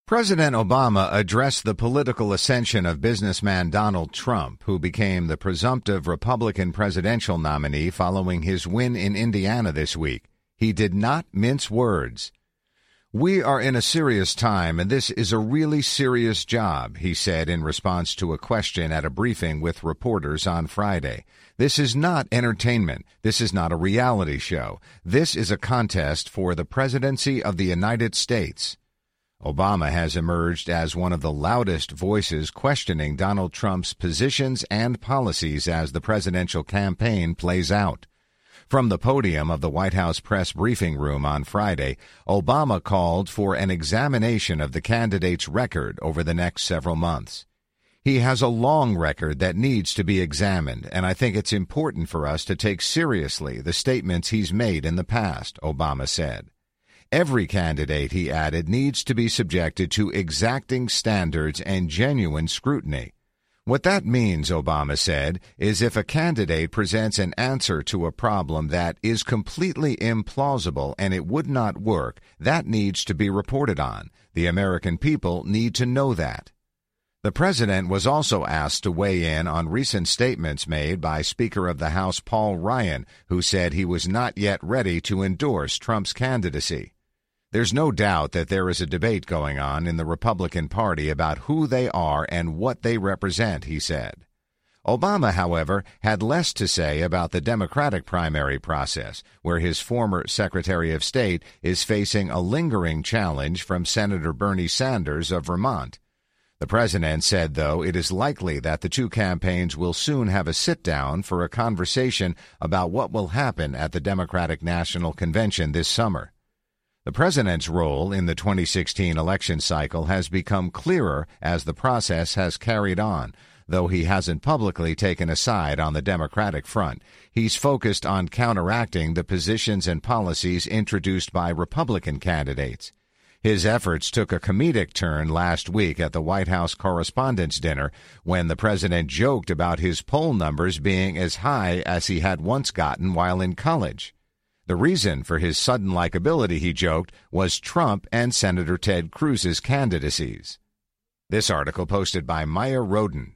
President Obama addressed the political ascension of businessman Donald Trump, who became the presumptive Republican presidential nominee following his win in Indiana this week. He did not mince words. "We are in a serious time, and this is a really serious job," he said in response to a question at a briefing with reporters on Friday. "This is not entertainment. This is not a reality show. This is a contest for the presidency of the United States." Obama has emerged as one of the loudest voices questioning Donald Trump's positions and policies as the presidential campaign plays out. From the podium of the White House press briefing room on Friday, Obama called for an examination of the candidate's record over the next several months. "He has a long record that needs to be examined, and I think it's important for us to take seriously the statements he's made in the past," Obama said. "Every candidate," he added, "needs to be subjected to exacting standards and genuine scrutiny. What that means," Obama said, "is if a candidate presents an answer to a problem that is completely implausible and it would not work, that needs to be reported on. The American people need to know that." The president was also asked to weigh in on recent statements made by Speaker of the House Paul Ryan, who said he was not yet ready to endorse Trump's candidacy. "There's no doubt that there is a debate going on in the Republican Party about who they are and what they represent," he said. Obama, however, had less to say about the Democratic primary process, where his former Secretary of State is facing a lingering challenge from Senator Bernie Sanders of Vermont. The president said, though, it is likely that the two campaigns will soon have a sit-down for a conversation about what will happen at the Democratic National Convention this summer. The president's role in the 2016 election cycle has become clearer as the process has carried on. Though he hasn't publicly taken a side on the Democratic front, he's focused on counteracting the positions and policies introduced by Republican candidates. His efforts took a comedic turn last week at the White House Correspondents' Dinner when the president joked about his poll numbers being as high as he had once gotten while in college. The reason for his sudden likability, he joked, was Trump and Senator Ted Cruz's candidacies. This article posted by Maya Roden.